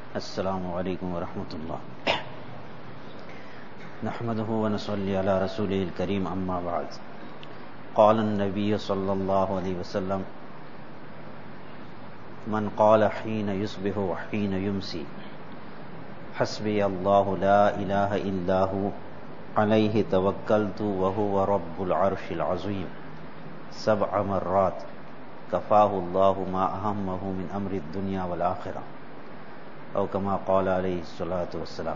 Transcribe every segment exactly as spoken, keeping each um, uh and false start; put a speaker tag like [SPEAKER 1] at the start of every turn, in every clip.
[SPEAKER 1] السلام عليكم ورحمة الله نحمده ونصلي على رسوله الكريم أما بعد قال النبي صلى الله عليه وسلم من قال حين يصبح وحين يمسي حسبي الله لا إله إلا هو عليه توكلت وهو رب العرش العظيم سبع مرات كفاه الله ما أهمه من أمر الدنيا والآخرة أو كما قال عليه الصلاة والسلام.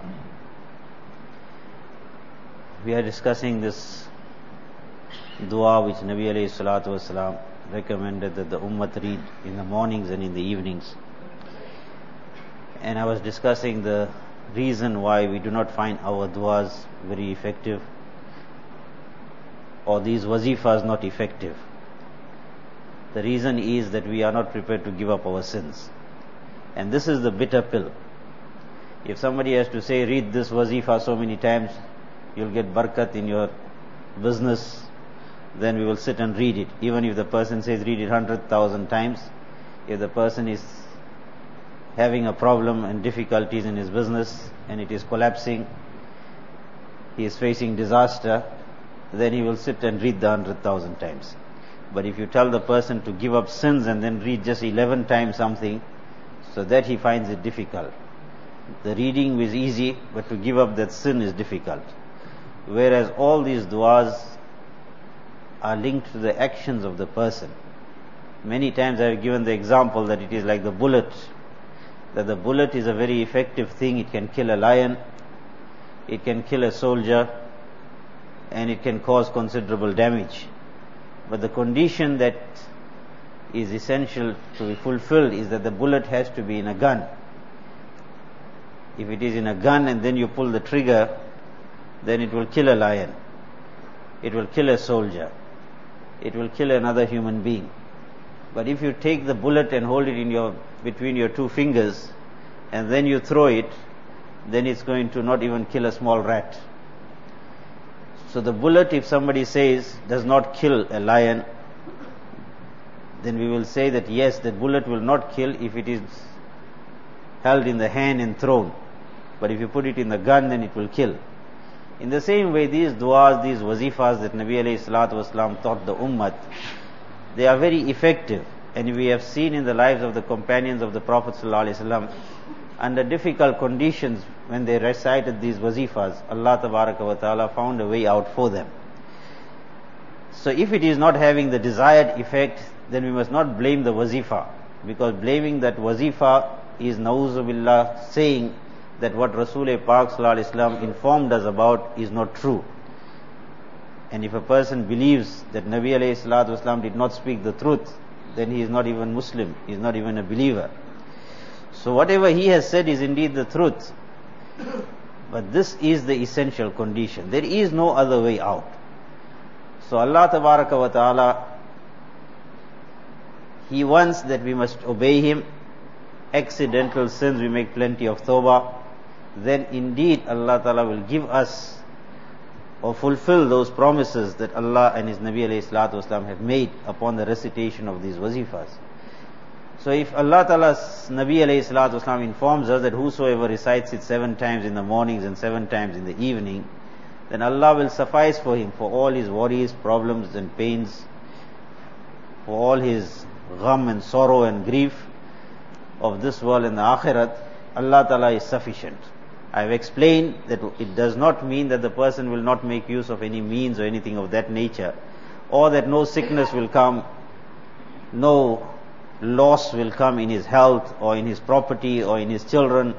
[SPEAKER 1] We are discussing this dua which Nabi alayhi salatu wasalam recommended that the ummah read in the mornings and in the evenings. And I was discussing the reason why we do not find our duas very effective, or these wazifas not effective. The reason is that we are not prepared to give up our sins. And this is the bitter pill. If somebody has to say, read this wazifa so many times, you'll get barakat in your business, then we will sit and read it. Even if the person says, read it hundred thousand times, if the person is having a problem and difficulties in his business and it is collapsing, he is facing disaster, then he will sit and read the hundred thousand times. But if you tell the person to give up sins and then read just eleven times something, so that he finds it difficult. The reading is easy, but to give up that sin is difficult. Whereas all these du'as are linked to the actions of the person. Many times I have given the example that it is like the bullet, that the bullet is a very effective thing. It can kill a lion, it can kill a soldier, and it can cause considerable damage. But the condition that is essential to be fulfilled is that the bullet has to be in a gun. If it is in a gun and then you pull the trigger, then it will kill a lion, it will kill a soldier, it will kill another human being. But if you take the bullet and hold it in your between your two fingers and then you throw it, then it's going to not even kill a small rat. So the bullet, if somebody says, does not kill a lion, then we will say that yes, the bullet will not kill if it is held in the hand and thrown. But if you put it in the gun, then it will kill. In the same way, these du'as, these wazifas that Nabi alayhi salatu wasalam taught the ummah, they are very effective. And we have seen in the lives of the companions of the Prophet sallallahu alaihi wasallam, under difficult conditions, when they recited these wazifas, Allah tabaraka wa ta'ala found a way out for them. So if it is not having the desired effect, then we must not blame the wazifa, because blaming that wazifa is na'uzu billah, saying that what Rasul Pak sallallahu alaihi wasallam informed us about is not true. And if a person believes that Nabi alayhi salatu wasallam did not speak the truth, then he is not even Muslim, he is not even a believer. So whatever he has said is indeed the truth, but this is the essential condition. There is no other way out. So Allah tabaraka wa ta'ala, He wants that we must obey Him. Accidental sins, we make plenty of tawbah. Then indeed Allah ta'ala will give us or fulfill those promises that Allah and His Nabi alayhi salatu wasalam have made upon the recitation of these wazifas. So if Allah ta'ala's Nabi alayhi salatu wasalam informs us that whosoever recites it seven times in the mornings and seven times in the evening, then Allah will suffice for him for all his worries, problems and pains, for all his gham and sorrow and grief of this world and the akhirat. Allah ta'ala is sufficient. I have explained that it does not mean that the person will not make use of any means or anything of that nature, or that no sickness will come, no loss will come in his health or in his property or in his children.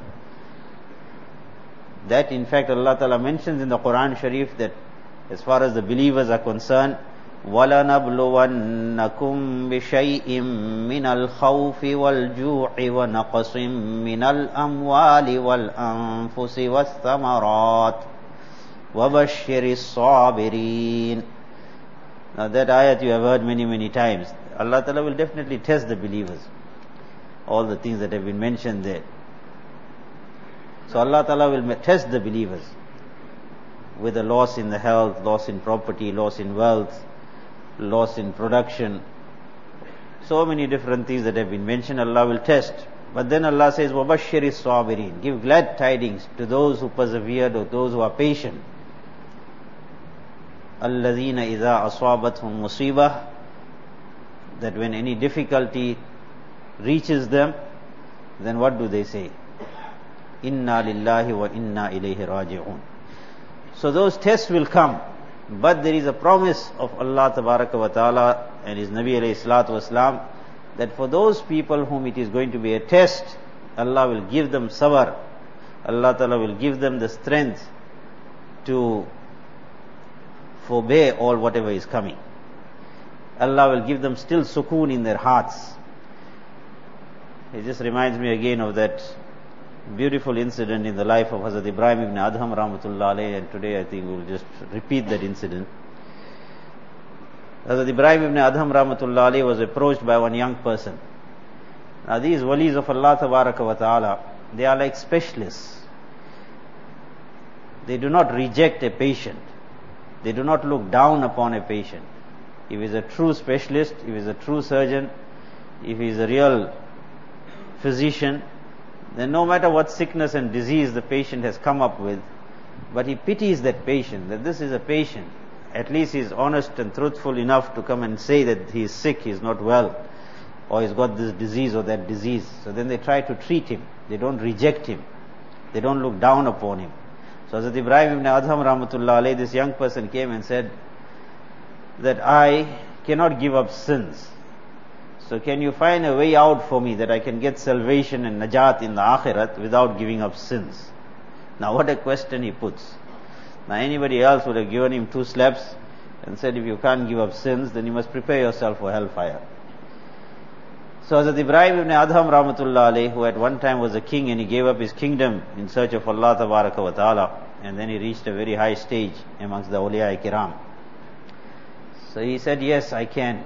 [SPEAKER 1] That in fact Allah Ta'ala mentions in the Quran Sharif that as far as the believers are concerned, وَلَنَبْلُوَنَّكُمْ بِشَيْءٍ مِّنَ الْخَوْفِ وَالْجُوعِ وَنَقْصٍ مِّنَ الْأَمْوَالِ وَالْأَنفُسِ وَالثَّمَرَاتِ وَبَشِّرِ الصَّابِرِينَ. Now that ayat you have heard many many times. Allah Ta'ala will definitely test the believers. All the things that have been mentioned there. So Allah Ta'ala will test the believers with a loss in the health, loss in property, loss in wealth, loss in production. So many different things that have been mentioned, Allah will test. But then Allah says, وَبَشِّرِ الصَّابِرِينَ. Give glad tidings to those who persevered or those who are patient. الَّذِينَ إِذَا أَصَابَتْهُمْ مُصِيبَةٌ. That when any difficulty reaches them, then what do they say? Inna lillahi wa inna ilayhi raji'un. So those tests will come, but there is a promise of Allah tabaraka wa ta'ala and His Nabi alayhi salatu wasalam that for those people whom it is going to be a test, Allah will give them sabr. Allah ta'ala will give them the strength to forbear all whatever is coming. Allah will give them still sukoon in their hearts. It just reminds me again of that beautiful incident in the life of Hazrat Ibrahim ibn Adham rahmatullah alayhi, and today I think we'll just repeat that incident. Hazrat Ibrahim ibn Adham rahmatullah alayhi was approached by one young person. Now these walis of Allah tabaraka wa ta'ala, they are like specialists. They do not reject a patient. They do not look down upon a patient. If he is a true specialist, if he is a true surgeon, if he is a real physician, then no matter what sickness and disease the patient has come up with, but he pities that patient, that this is a patient. At least he is honest and truthful enough to come and say that he is sick, he is not well, or he's got this disease or that disease. So then they try to treat him. They don't reject him. They don't look down upon him. So Hazrat Ibrahim ibn Adham rahmatullah alayhi, this young person came and said that I cannot give up sins. So can you find a way out for me that I can get salvation and najat in the akhirat without giving up sins? Now what a question he puts. Now anybody else would have given him two slaps and said, if you can't give up sins, then you must prepare yourself for hellfire. So Hazrat Ibrahim ibn Adham rahmatullah alayhi, who at one time was a king and he gave up his kingdom in search of Allah tabaraka wa ta'ala, and then he reached a very high stage amongst the awliya kiram. So he said, yes, I can.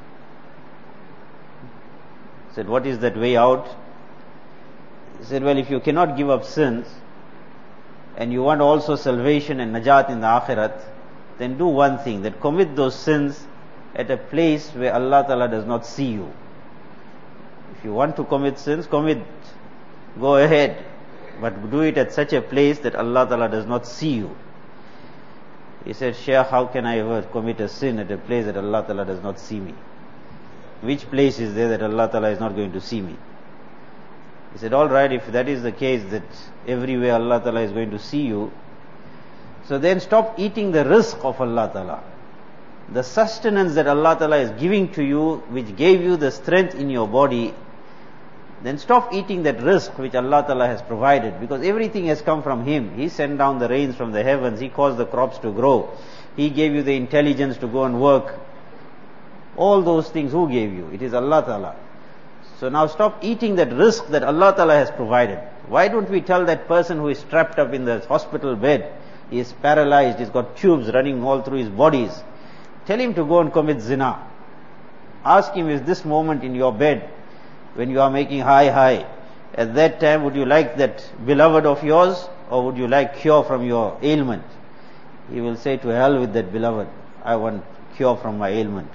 [SPEAKER 1] He said, what is that way out? He said, well, if you cannot give up sins, and you want also salvation and najat in the akhirat, then do one thing, that commit those sins at a place where Allah Ta'ala does not see you. If you want to commit sins, commit, go ahead, but do it at such a place that Allah Ta'ala does not see you. He said, Shaykh, how can I ever commit a sin at a place that Allah Ta'ala does not see me? Which place is there that Allah Ta'ala is not going to see me? He said, all right, if that is the case, that everywhere Allah Ta'ala is going to see you, so then stop eating the rizq of Allah Ta'ala. The sustenance that Allah Ta'ala is giving to you, which gave you the strength in your body, then stop eating that rizq which Allah Ta'ala has provided, because everything has come from Him. He sent down the rains from the heavens, He caused the crops to grow, He gave you the intelligence to go and work. All those things, who gave you? It is Allah Ta'ala. So now stop eating that rizq that Allah Ta'ala has provided. Why don't we tell that person who is strapped up in the hospital bed, he is paralyzed, he's got tubes running all through his bodies, tell him to go and commit zina. Ask him, is this moment in your bed, when you are making high high, at that time would you like that beloved of yours, or would you like cure from your ailment? He will say, to hell with that beloved, I want cure from my ailment.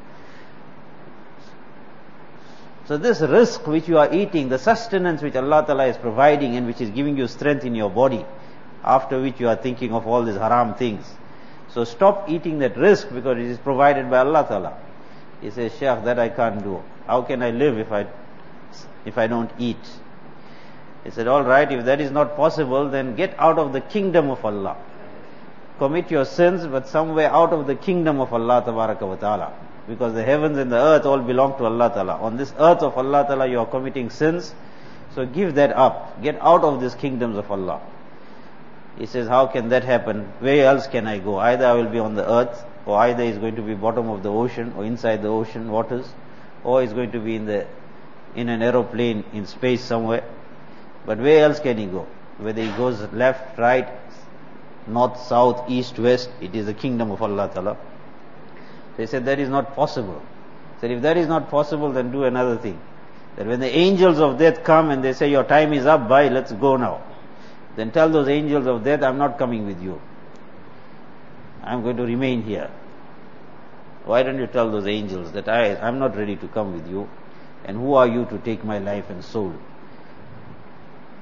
[SPEAKER 1] So this rizq which you are eating, the sustenance which Allah Ta'ala is providing and which is giving you strength in your body, after which you are thinking of all these haram things. So stop eating that rizq, because it is provided by Allah Ta'ala. He says, Shaykh, that I can't do. How can I live if I, if I don't eat? He said, all right, if that is not possible, then get out of the kingdom of Allah. Commit your sins, but somewhere out of the kingdom of Allah Tabaraka wa Ta'ala. Because the heavens and the earth all belong to Allah Ta'ala. On this earth of Allah Ta'ala you are committing sins, so give that up. Get out of these kingdoms of Allah. He says, how can that happen? Where else can I go? Either I will be on the earth, or either it's going to be bottom of the ocean, or inside the ocean waters, or it's going to be in the in an aeroplane in space somewhere. But where else can he go? Whether he goes left, right, north, south, east, west, it is the kingdom of Allah Ta'ala. They said that is not possible. He said, if that is not possible, then do another thing. That when the angels of death come and they say, your time is up, bye, let's go now. Then tell those angels of death, I'm not coming with you. I'm going to remain here. Why don't you tell those angels that I, I'm not ready to come with you? And who are you to take my life and soul?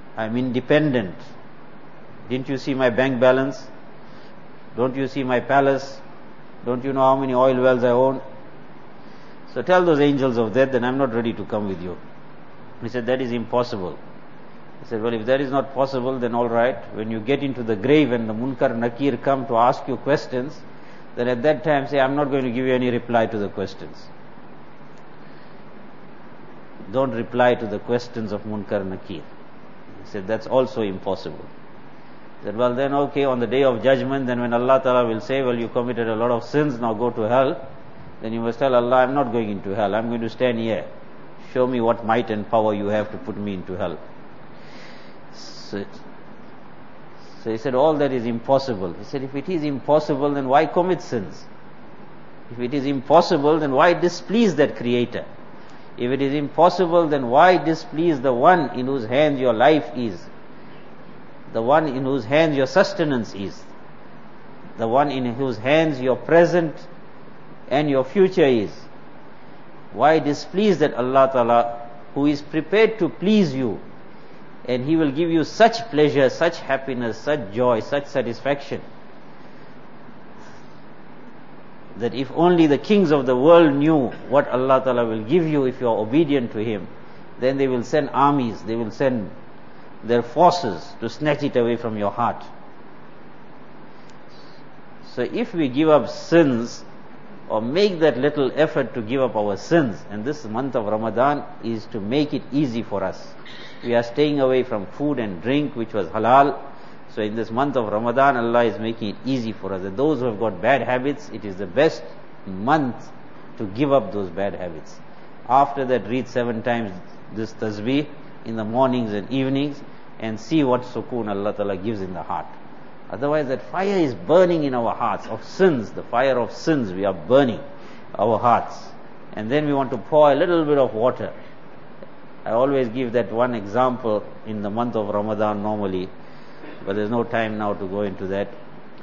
[SPEAKER 1] I'm independent. Didn't you see my bank balance? Don't you see my palace? Don't you know how many oil wells I own? So tell those angels of that, then I'm not ready to come with you. He said, that is impossible. He said, well, if that is not possible, then all right. When you get into the grave and the Munkar Nakir come to ask you questions, then at that time say, I'm not going to give you any reply to the questions. Don't reply to the questions of Munkar Nakir. He said, that's also impossible. He said, well then okay, on the day of judgment, then when Allah Ta'ala will say, well, you committed a lot of sins, now go to hell, then you must tell Allah, I'm not going into hell, I'm going to stand here. Show me what might and power you have to put me into hell. So, so he said, all that is impossible. He said, if it is impossible, then why commit sins? If it is impossible, then why displease that Creator? If it is impossible, then why displease the one in whose hands your life is? The one in whose hands your sustenance is? The one in whose hands your present and your future is? Why displease that Allah Ta'ala who is prepared to please you, and He will give you such pleasure, such happiness, such joy, such satisfaction, that if only the kings of the world knew what Allah Ta'ala will give you if you are obedient to Him, then they will send armies, they will send their forces to snatch it away from your heart. So if we give up sins, or make that little effort to give up our sins, and this month of Ramadan is to make it easy for us. We are staying away from food and drink which was halal. So in this month of Ramadan, Allah is making it easy for us. And those who have got bad habits, it is the best month to give up those bad habits. After that, read seven times this tasbih in the mornings and evenings, and see what sukoon Allah Ta'ala gives in the heart. Otherwise that fire is burning in our hearts of sins, the fire of sins, we are burning our hearts. And then we want to pour a little bit of water. I always give that one example in the month of Ramadan normally, but there's no time now to go into that.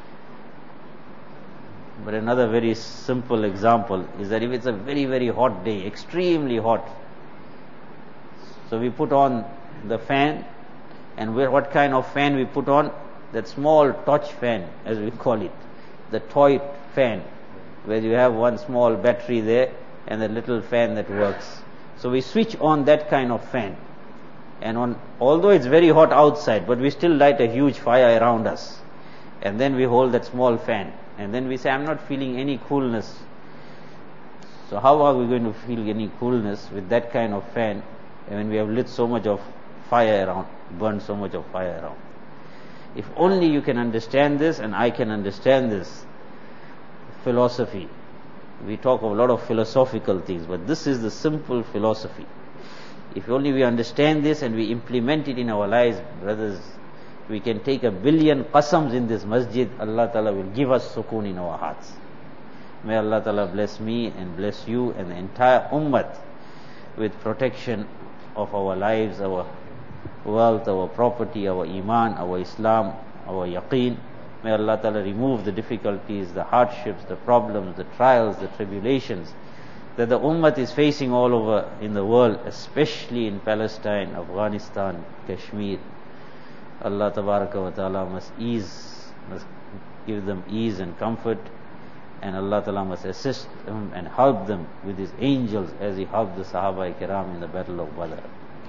[SPEAKER 1] But another very simple example is that if it's a very, very hot day, extremely hot, so we put on the fan, and what kind of fan we put on? That small torch fan, as we call it, the toy fan, where you have one small battery there and a little fan that works. So we switch on that kind of fan, and on, although it's very hot outside, but we still light a huge fire around us, and then we hold that small fan, and then we say, I'm not feeling any coolness. So how are we going to feel any coolness with that kind of fan when we have lit so much of fire around, burned so much of fire around? If only you can understand this, and I can understand this philosophy. We talk of a lot of philosophical things, but this is the simple philosophy. If only we understand this and we implement it in our lives, brothers, we can take a billion qasams in this masjid, Allah Ta'ala will give us sukoon in our hearts. May Allah Ta'ala bless me and bless you and the entire ummah with protection of our lives, our wealth, our property, our iman, our Islam, our yaqeen. May Allah Ta'ala remove the difficulties, the hardships, the problems, the trials, the tribulations that the ummah is facing all over in the world, especially in Palestine, Afghanistan, Kashmir. Allah Tabaraka wa Ta'ala must ease, must give them ease and comfort, and Allah Ta'ala must assist them and help them with His angels as He helped the Sahaba Kiram in the battle of Badr.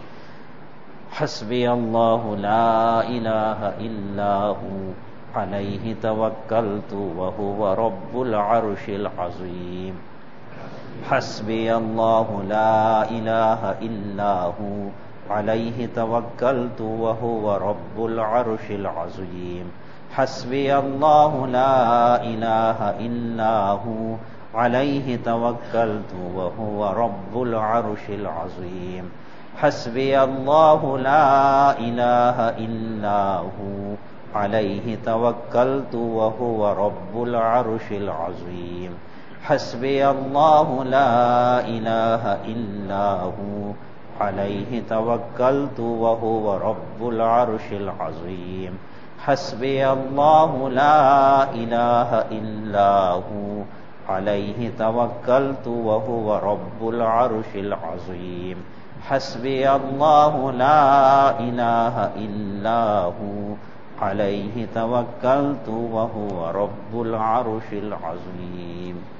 [SPEAKER 1] حسبي الله لا إله إلا هو عليه توكلت وهو رب العرش العظيم. حسبي الله لا إله إلا هو عليه توكلت وهو رب العرش العظيم. حسبي الله لا إله إلا هو عليه توكلت وهو رب العرش العظيم. حسبي الله لا إله إلا هو عليه توكلت وهو رب العرش العظيم. حسبي الله لا إله إلا هو عليه توكلت وهو رب العرش العظيم. حسبي الله لا إله إلا هو عليه توكلت وهو رب العرش العظيم. हस्बी अल्लाहु ला इलाहा इल्ला who अलैहि तवक्कलतु व हुवा रब्बुल अर्शिल अज़ीम।